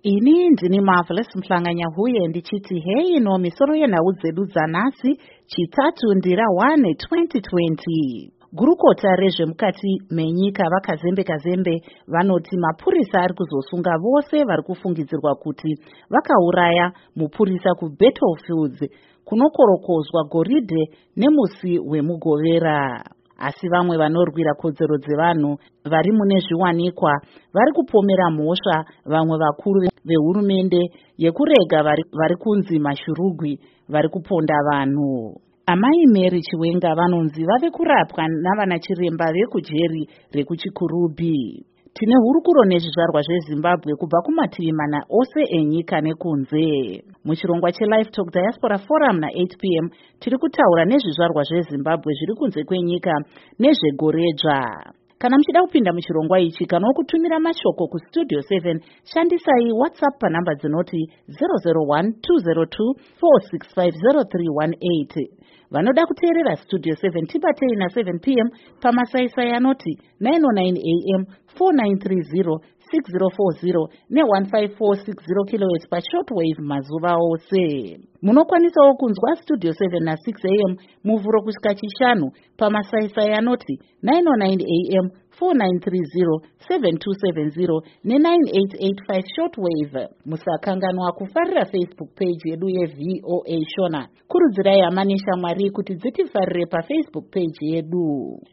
Ini ndini Marvelous Mhlanganyahuye ndichiti hei no misoro yenhau dzedu dzanhasi chitatu ndira 1 2020. Gurukota rezvemukati menyika vakazembe vanoti mapurisa ari kuzosunga vose vari kufungidzirwa kuti vakauraya mupurisa kuBattlefields kunokorokozwa goridhe nemusi wemugovera. Asi vamwe vanorwira kodzero dzevanhu vari mune zviwanikwa vari kupomera mhosva vamwe vakuru vehurumende yekurega vari kunzi mashurugwi vari kuponda vanhu. Amai Mary Chiwenga vanonzi vave kurapwa navana chiremba vekujeri rekuchikurubhi. Tine hurukuro nezvizvarwa zveZimbabwe kubva kumativi mana ose enyika nekunze. Muchirongwa cheLive Talk Diaspora Forum na8 p.m. tiri kutaura nezvizvarwa zveZimbabwe zviri kunze kwenyika nezvegoredzva. Kana muchida kupinda muchirongwa ichi kana kutumira mashoko kustudio 7 shandisai WhatsApp panhamba dzinoti 001-202-465-0318. Vanoda kuteerera Studio 7 tibatei na7 p.m. pamasaisai anoti 909 am 4930 6040 ne1546 kHz pashortwave mazuva ose. Munokwanisawo kunzwa Studio 7 na6 am muvhuro kusvika chishanu pamasaisai anoti 909 am 4930 7270 ne9885 shortwave. Musakanganwa kufarira Facebook page yedu yeVOA Shona. Kurudzirai hama neshamwari kuti dzitifarire paFacebook page yedu.